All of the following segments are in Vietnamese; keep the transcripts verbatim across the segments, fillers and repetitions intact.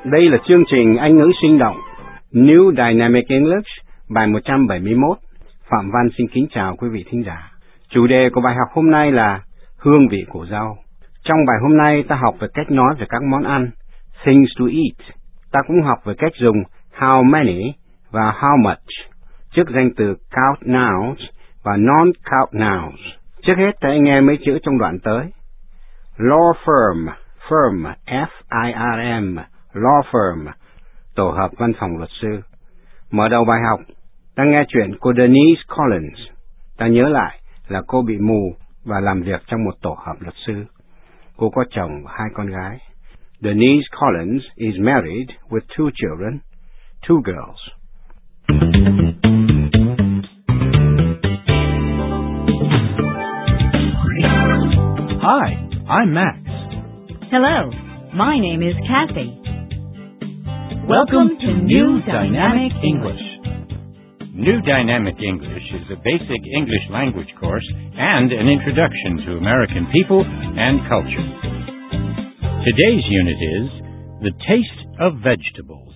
Đây là chương trình Anh ngữ sinh động New Dynamic English, bài một trăm bảy mươi mốt. Phạm Văn xin kính chào quý vị thính giả. Chủ đề của bài học hôm nay là hương vị của rau. Trong bài hôm nay ta học về cách nói về các món ăn, things to eat. Ta cũng học về cách dùng how many và how much trước danh từ count nouns và non-count nouns. Trước hết ta hãy nghe mấy chữ trong đoạn tới. Law firm, firm, F I R M, law firm, tổ hợp văn phòng luật sư. Mở đầu bài học, ta nghe chuyện cô Denise Collins. Ta nhớ lại là cô bị mù và làm việc trong một tổ hợp luật sư. Cô có chồng và hai con gái. Denise Collins is married with two children, two girls. Hi, I'm Max. Hello, my name is Kathy. Welcome to New Dynamic English. New Dynamic English is a basic English language course and an introduction to American people and culture. Today's unit is The Taste of Vegetables.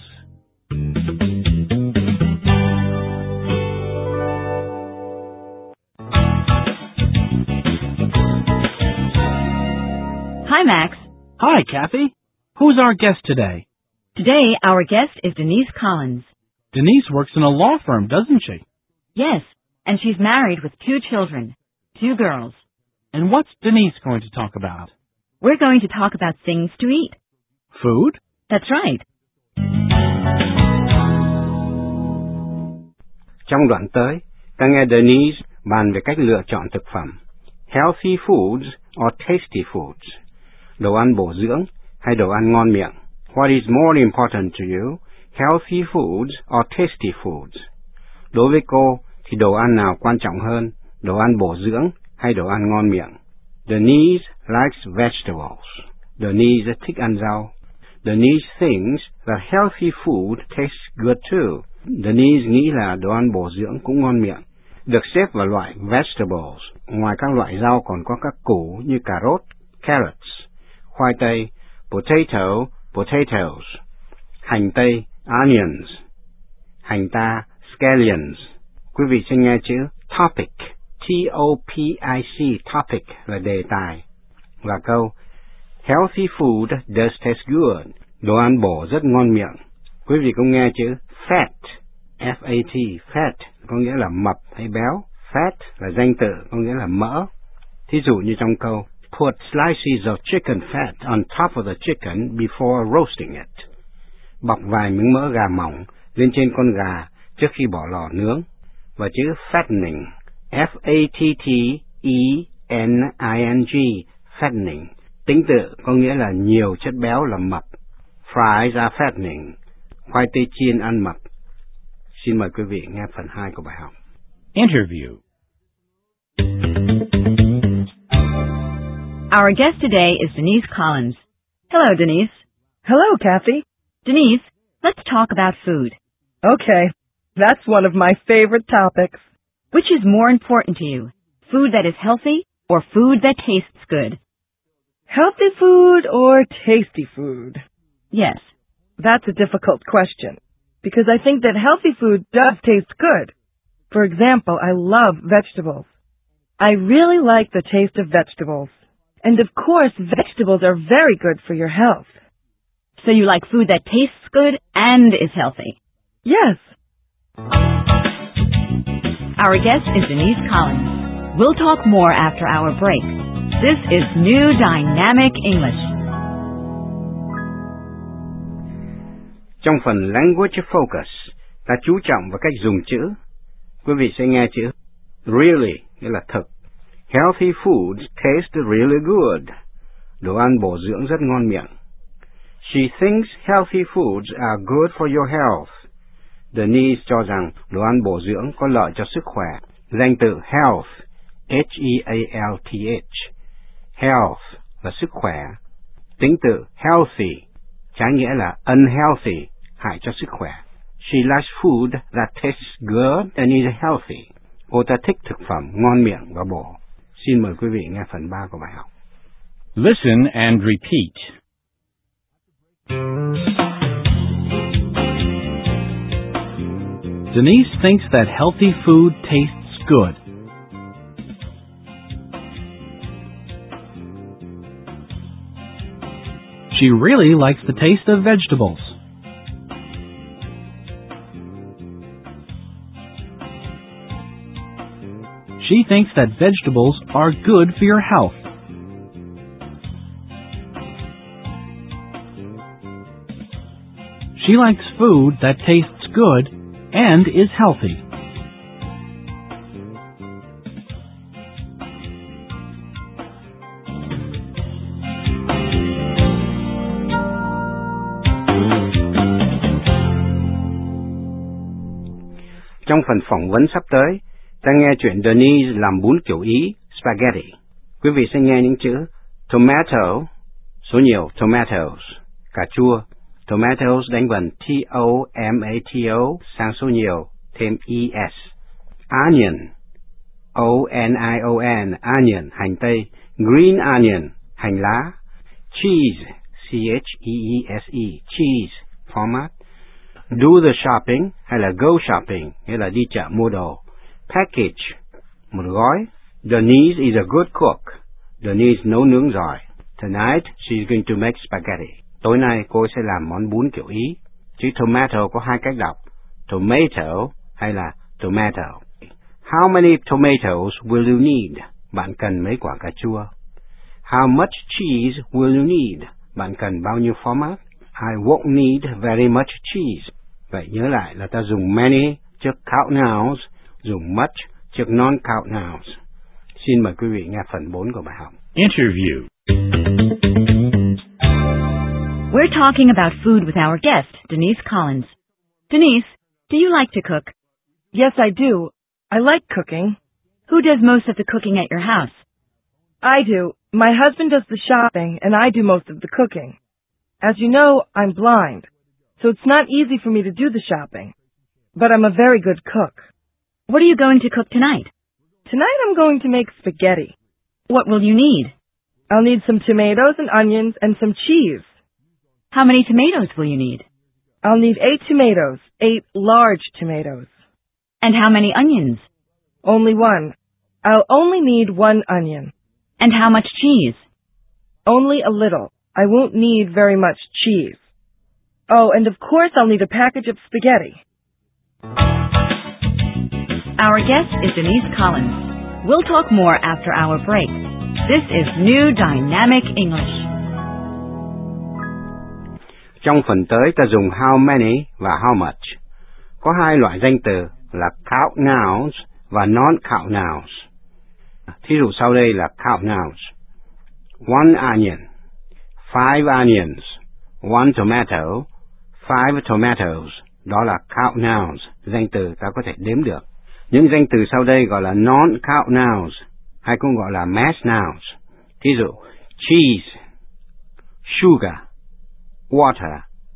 Hi, Max. Hi, Kathy. Who's our guest today? Today, our guest is Denise Collins. Denise works in a law firm, doesn't she? Yes, and she's married with two children, two girls. And what's Denise going to talk about? We're going to talk about things to eat. Food? That's right. Trong đoạn tới, ta nghe Denise bàn về cách lựa chọn thực phẩm. Healthy foods or tasty foods. Đồ ăn bổ dưỡng hay đồ ăn ngon miệng. What is more important to you? Healthy foods or tasty foods? Đối với cô thì đồ ăn nào quan trọng hơn, đồ ăn bổ dưỡng hay đồ ăn ngon miệng? Denise likes vegetables. Denise thích ăn rau. Denise thinks that healthy food tastes good too. Denise nghĩ là đồ ăn bổ dưỡng cũng ngon miệng. Được xếp vào loại vegetables. Ngoài các loại rau còn có các củ như cà rốt, carrots, khoai tây, potato, potatoes, hành tây, onions, hành ta, scallions. Quý vị sẽ nghe chữ topic, T O P I C, topic là đề tài. Và câu, healthy food does taste good. Đồ ăn bổ rất ngon miệng. Quý vị cũng nghe chữ fat, F A T, fat, có nghĩa là mập hay béo. Fat là danh từ, có nghĩa là mỡ. Thí dụ như trong câu, put slices of chicken fat on top of the chicken before roasting it. Bọc vài miếng mỡ gà mỏng lên trên con gà trước khi bỏ lò nướng. Và chữ fattening, F A T T E N I N G, fattening. Tính tự có nghĩa là nhiều chất béo là mập. Fries are fattening. Khoai tây chiên ăn mập. Xin mời quý vị nghe phần hai của bài học. Interview. Our guest today is Denise Collins. Hello, Denise. Hello, Kathy. Denise, let's talk about food. Okay, that's one of my favorite topics. Which is more important to you, food that is healthy or food that tastes good? Healthy food or tasty food? Yes. That's a difficult question, because I think that healthy food does taste good. For example, I love vegetables. I really like the taste of vegetables. And of course, vegetables are very good for your health. So you like food that tastes good and is healthy? Yes. Our guest is Denise Collins. We'll talk more after our break. This is New Dynamic English. Trong phần Language Focus, ta chú trọng vào cách dùng chữ. Quý vị sẽ nghe chữ really, nghĩa là thực. Healthy foods taste really good. Đồ ăn bổ dưỡng rất ngon miệng. She thinks healthy foods are good for your health. Denise cho rằng đồ ăn bổ dưỡng có lợi cho sức khỏe. Danh từ health, H E A L T H. Health là sức khỏe. Tính từ healthy, trái nghĩa là unhealthy, hại cho sức khỏe. She likes food that tastes good and is healthy. Cô ta thích thực phẩm ngon miệng và bổ. Xin mời quý vị nghe phần ba của bài học. Listen and repeat. Denise thinks that healthy food tastes good. She really likes the taste of vegetables. She thinks that vegetables are good for your health. She likes food that tastes good and is healthy. Trong phần phỏng vấn sắp tới, ta nghe chuyện Denise làm bún kiểu Ý, spaghetti. Quý vị sẽ nghe những chữ tomato, số nhiều tomatoes, cà chua, tomatoes đánh vần T O M A T O sang số nhiều, thêm E S. Onion, O N I O N, onion, hành tây, green onion, hành lá, cheese, C H E E S E, cheese, format. Do the shopping hay là go shopping, nghĩa là đi chợ mua đồ. Package, một gói. Denise is a good cook. Denise nấu nướng giỏi. Tonight, she's going to make spaghetti. Tối nay, cô sẽ làm món bún kiểu Ý. Chữ tomato có hai cách đọc. Tomato hay là tomato. How many tomatoes will you need? Bạn cần mấy quả cà chua? How much cheese will you need? Bạn cần bao nhiêu format? I won't need very much cheese. Vậy nhớ lại là ta dùng many trước count nouns, dùng much trước non-count nouns. Xin mời quý vị nghe phần bốn của bài học. Interview. We're talking about food with our guest, Denise Collins. Denise, do you like to cook? Yes, I do. I like cooking. Who does most of the cooking at your house? I do. My husband does the shopping, and I do most of the cooking. As you know, I'm blind, so it's not easy for me to do the shopping. But I'm a very good cook. What are you going to cook tonight? Tonight I'm going to make spaghetti. What will you need? I'll need some tomatoes and onions and some cheese. How many tomatoes will you need? I'll need eight tomatoes, eight large tomatoes. And how many onions? Only one. I'll only need one onion. And how much cheese? Only a little. I won't need very much cheese. Oh, and of course I'll need a package of spaghetti. Our guest is Denise Collins. We'll talk more after our break. This is New Dynamic English. Trong phần tới ta dùng how many và how much. Có hai loại danh từ là count nouns và non-count nouns. Thí dụ sau đây là count nouns. One onion, five onions, one tomato, five tomatoes. Đó là count nouns, danh từ ta có thể đếm được. Những danh từ sau đây gọi là non-count nouns, hay cũng gọi là mass nouns. Thí dụ, cheese, sugar, water.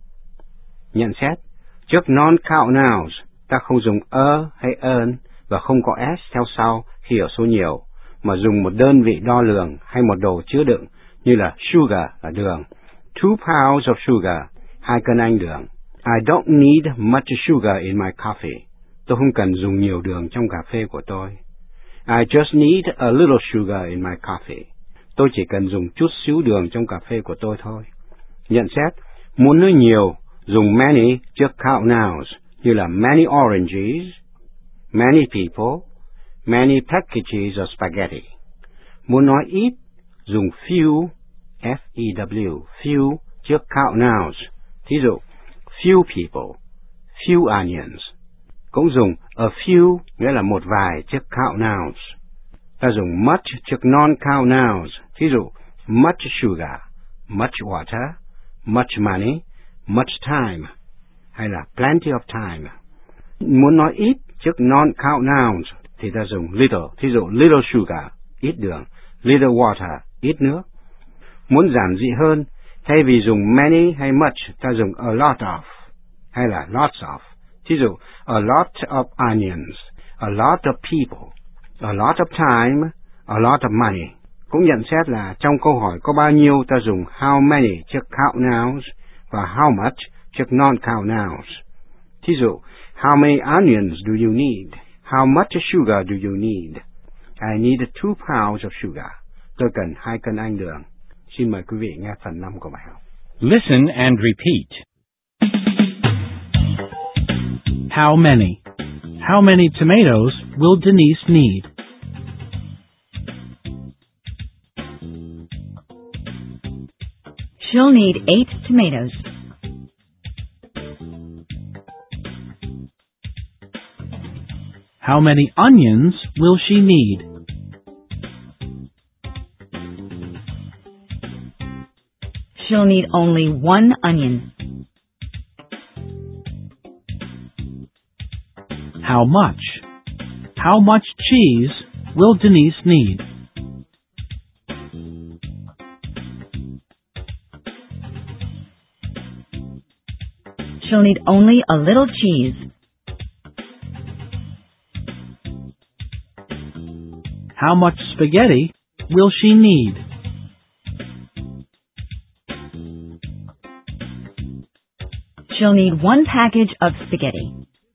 Nhận xét, trước non-count nouns, ta không dùng a hay an và không có s theo sau khi ở số nhiều, mà dùng một đơn vị đo lường hay một đồ chứa đựng như là sugar là đường. Two pounds of sugar, hai cân anh đường. I don't need much sugar in my coffee. Tôi không cần dùng nhiều đường trong cà phê của tôi. I just need a little sugar in my coffee. Tôi chỉ cần dùng chút xíu đường trong cà phê của tôi thôi. Nhận xét, muốn nói nhiều, dùng many trước count nouns như là many oranges, many people, many packages of spaghetti. Muốn nói ít, dùng few, F E W, few trước count nouns. Thí dụ, few people, few onions. Cũng dùng a few nghĩa là một vài trước count nouns. Ta dùng much trước non-count nouns. Thí dụ, much sugar, much water, much money, much time, hay là plenty of time. Muốn nói ít trước non-count nouns thì ta dùng little. Thí dụ, little sugar, ít đường, little water, ít nước. Muốn giản dị hơn, thay vì dùng many hay much, ta dùng a lot of, hay là lots of. Thí dụ, a lot of onions, a lot of people, a lot of time, a lot of money. Cũng nhận xét là trong câu hỏi có bao nhiêu ta dùng how many trước count nouns và how much trước non-count nouns. Thí dụ, How many onions do you need? How much sugar do you need? I need two pounds of sugar. Tôi cần hai cân anh đường. Xin mời quý vị nghe phần năm của bài học. Listen and repeat. How many? How many tomatoes will Denise need? She'll need eight tomatoes. How many onions will she need? She'll need only one onion. How much? How much cheese will Denise need? She'll need only a little cheese. How much spaghetti will she need? She'll need one package of spaghetti.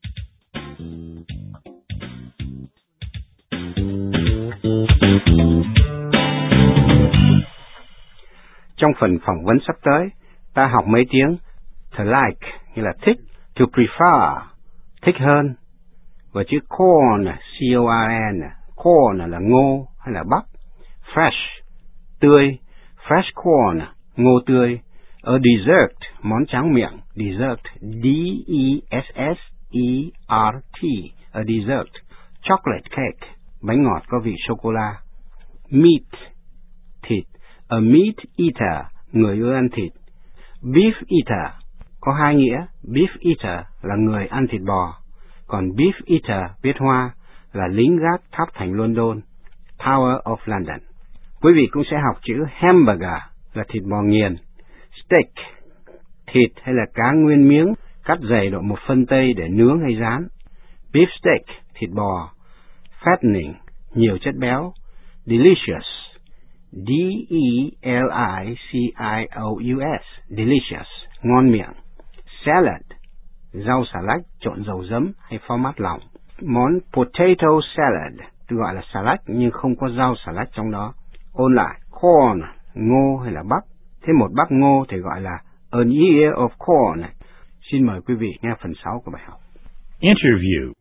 Trong phần phỏng vấn sắp tới, ta học mấy tiếng to like, nghĩa là thích, to prefer, thích hơn, và chữ corn, C O R N, corn là ngô hay là bắp, fresh, tươi, fresh corn, ngô tươi, a dessert, món tráng miệng, dessert, D E S S E R T, a dessert, chocolate cake, bánh ngọt có vị sô-cô-la, meat, thịt, a meat eater, người ưa ăn thịt, beef eater, có hai nghĩa, beef eater là người ăn thịt bò, còn beef eater viết hoa là lính gác tháp thành London, Tower of London. Quý vị cũng sẽ học chữ hamburger là thịt bò nghiền, steak, thịt hay là cá nguyên miếng cắt dày độ một phân tây để nướng hay rán, beef steak, thịt bò, fattening, nhiều chất béo, delicious, D E L I C I O U S, delicious, ngon miệng, salad, rau xà lách trộn dầu giấm hay format lỏng, món potato salad, được gọi là salad nhưng không có rau xà lách trong đó. Ôn lại, corn, ngô hay là bắp, thế một bắp ngô thì gọi là an ear of corn. Xin mời quý vị nghe phần sáu của bài học. Interview.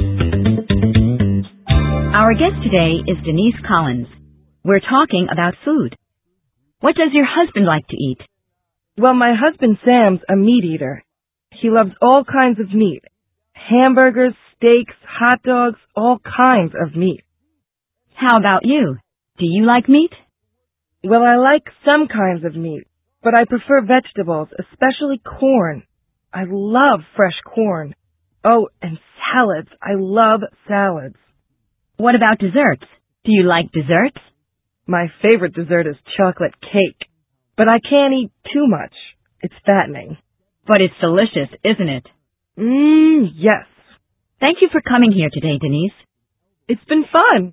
Our guest today is Denise Collins. We're talking about food. What does your husband like to eat? Well, my husband Sam's a meat eater. He loves all kinds of meat. Hamburgers, steaks, hot dogs, all kinds of meat. How about you? Do you like meat? Well, I like some kinds of meat, but I prefer vegetables, especially corn. I love fresh corn. Oh, and salads. I love salads. What about desserts? Do you like desserts? My favorite dessert is chocolate cake, but I can't eat too much. It's fattening. But it's delicious, isn't it? Mmm, yes. Thank you for coming here today, Denise. It's been fun.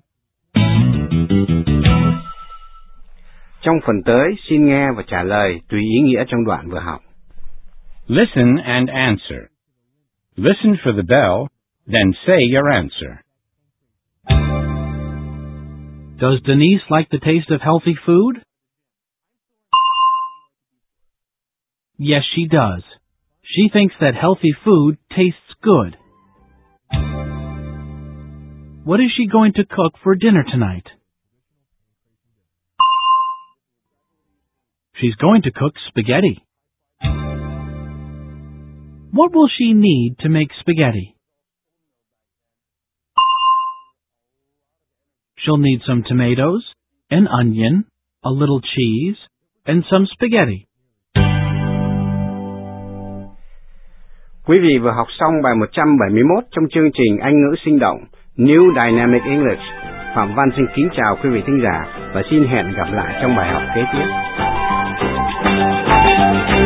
Trong phần tới, xin nghe và trả lời tùy ý nghĩa trong đoạn vừa học. Listen and answer. Listen for the bell, then say your answer. Does Denise like the taste of healthy food? Yes, she does. She thinks that healthy food tastes good. What is she going to cook for dinner tonight? She's going to cook spaghetti. What will she need to make spaghetti? She'll need some tomatoes, an onion, a little cheese, and some spaghetti. Quý vị vừa học xong bài một trăm bảy mươi mốt trong chương trình Anh ngữ sinh động New Dynamic English. Phạm Văn xin kính chào quý vị thính giả và xin hẹn gặp lại trong bài học kế tiếp.